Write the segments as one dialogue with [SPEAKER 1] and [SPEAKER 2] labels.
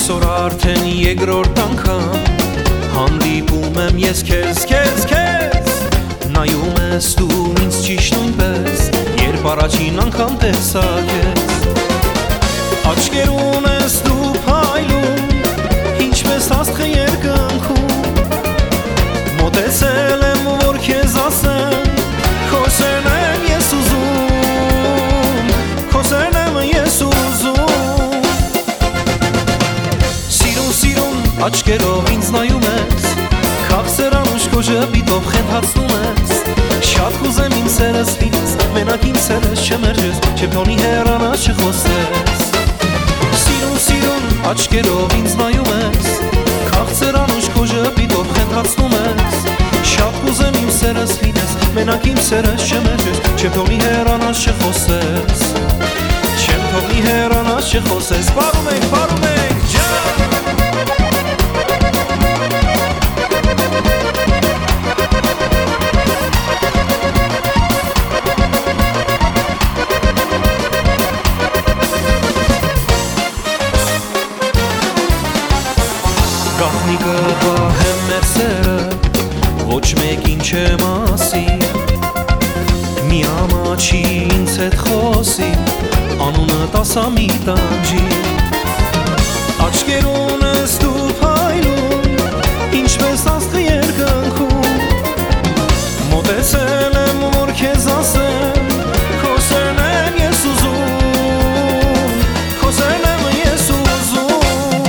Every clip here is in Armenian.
[SPEAKER 1] Այսօր արդեն երկրորդ անգամ հանդիպում եմ ես քեզ նայում ես դու ինձ ճիշտ նույնպես երբ առաջին անգամ տեսա քեզ աչքերուն ես դու փայլում ինչպես աստղը երկնքում մոտեցել եմ որ քեզ ասեմ քո սերն եմ ես ուզում քո սերն եմ ես ուզում Սիրուն աչքերով ինձ նայում ես Քաղցր անուշ քո ժպիտով խենթացնում ես Շատ կուզեմ իմ սերս լինես Մենակ իմ սերս չմերջես Չփոնի հեռանաս չխոսես Սիրուն աչքերով ինձ նայում ես Քաղցր անուշ քո ժպիտով խենթացնում ես Շատ կուզեմ իմ սերս լինես Մենակ իմ սերս չմերջես Չփոնի հեռանաս չխոսես Չեմ թողնի հեռանաս չխոսես Պարում ենք ջան Գաղտնիքը պահեմ մեր սերը Ոչ մեկին չեմ ասի Մի ամաչի ինձ հետ խոսի Անունը տասա մի տանջի Աչքերուն ես դու փայլում Ինչպես աստղը երկնքում Մոտեցել եմ որ քեզ ասեմ Քո սերն եմ ես ուզում Քո սերն եմ ես ուզում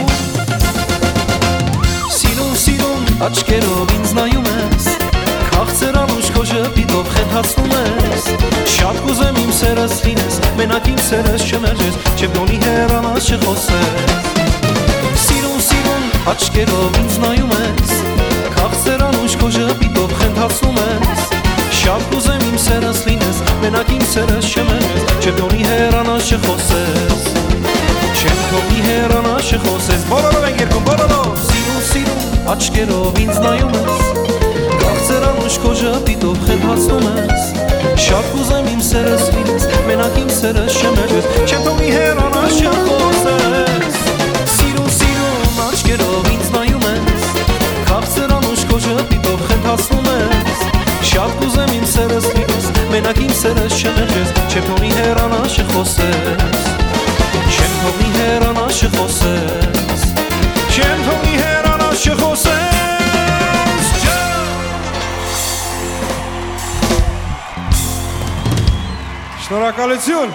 [SPEAKER 1] Սիրուն աչքերով ինձ նայում ես Քաղցր անուշ քո ժպիտով խենթացնում ես Շատ կուզեմ իմ սերս լինես Մենակ իմ սերս չմերջես Չփոնի հեռանաս չխոսես Սիրուն աչքերով ինձ նայում ես Քաղցր անուշ քո ժպիտով խենթացնում ես Շատ կուզեմ իմ սերս լինես Մենակ իմ սերս չմերջես Չփոնի հեռանաս չխոսես Չեմ թողնի հեռանաս չխոսես Բոլորով ենք երկում բոլորով Սիրուն աչքերով ինձ նայում ես Քաղցր անուշ քո ժպիտով խենթացնում ես Շատ կուզեմ իմ սերս լինես Մենակ իմ սերս չմերջես Չեմ թողնի հեռանաս չխոսես Սիրուն աչքերով ինձ նայում ես Քաղցր անուշ քո ժպիտով խենթացնում ես Շատ կուզեմ իմ սերս լինես Մենակ իմ սերս չմերջես Չեմ թողնի հեռանաս չխոսես Չեմ թողնի հեռանաս չխոսես Չեմ թողնի հեռանաս չխոսես
[SPEAKER 2] Շնորհակալություն